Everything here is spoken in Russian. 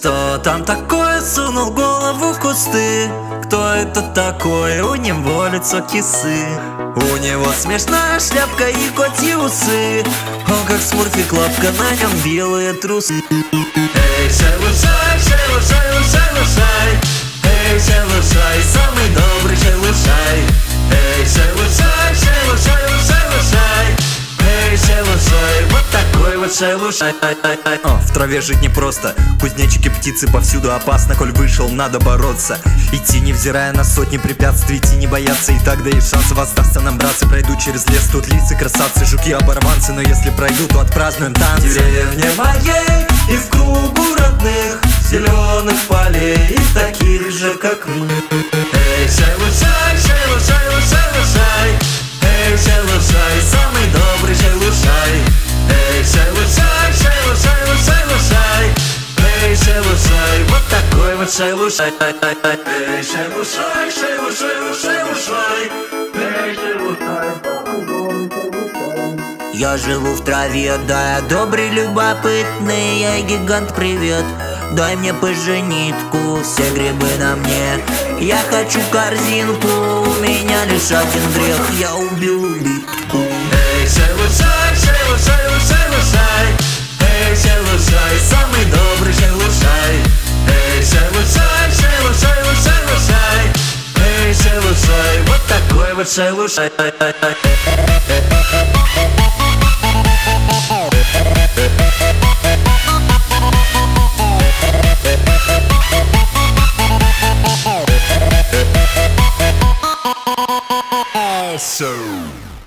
Что там такое? Сунул голову в кусты. Кто это такой? У него лицо кисы. У него смешная шляпка и котьи усы. Он как смурфик, лапка, на нем белые трусы. Эй, шелушай, шелушай, лушай, лушай. Эй, шелушай, самый добрый шелушай. Эй, шелушай, шелушай, лушай, лушай. Эй, шелушай, вот такой вот шелушай. В траве жить непросто, кузнечики, птицы повсюду опасно. Коль вышел, надо бороться. Идти, невзирая на сотни препятствий, идти не бояться. И так даешь шанс воздастся нам, братцы. Пройду через лес, тут лица красавцы, жуки, оборванцы. Но если пройду, то отпразднуем танцы. В деревне моей и в кругу родных зеленых полей, и таких же, как мы. Эй, шелушай, шелушай, лушай, лушай. Эй, шелушай, самый добрый шелушай. Эй, шелушай, шелушай, лушай, лушай. Эй, шелушай, вот такой вот шелушай. Эй, шелушай, шелушай, лушай, лушай. Эй, шелушай, самый добрый шелушай. Я живу в траве, да я добрый, любопытный, я гигант, привет. Дай мне поженитку, все грибы на мне. Я хочу корзинку, у меня лишь один грех, я убил улитку. Эй, шелушай, шелушай, лушай, лушай. Эй, шелушай, самый добрый шелушай. Эй, шелушай, шелушай, лушай, лушай. Эй, шелушай, вот такой вот шелушай. So